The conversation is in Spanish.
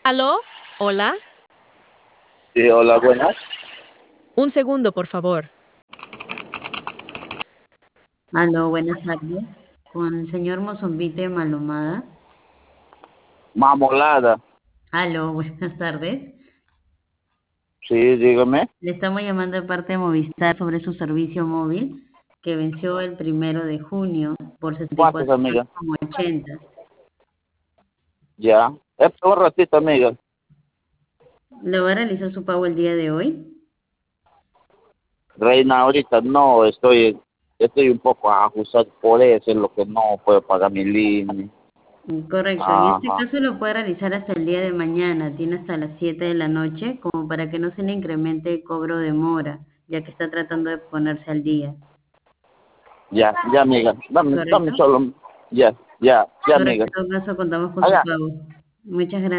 ¿Aló? ¿Hola? Sí, hola, buenas. Un segundo, por favor. Aló, buenas tardes. Con el señor Mozombite Malomada. Mamolada. Aló, buenas tardes. Sí, dígame. Le estamos llamando de parte de Movistar sobre su servicio móvil que venció el 1 de junio por ¿Cuántos, 64 amiga? con 80. Ya. Es por un ratito, amiga. ¿Le va a realizar su pago el día de hoy? Reina, ahorita no, estoy un poco ajustado por eso, es lo que no puedo pagar mi línea. Correcto. En este Ajá. caso lo puede realizar hasta el día de mañana. Tiene hasta las 7 de la noche como para que no se le incremente el cobro de mora, ya que está tratando de ponerse al día. Ya, ya, amiga. Dame ¿Correcto? solo. Ya, ya, ya, Correcto. amiga. En todo caso contamos con su Allá. pago. Muchas gracias.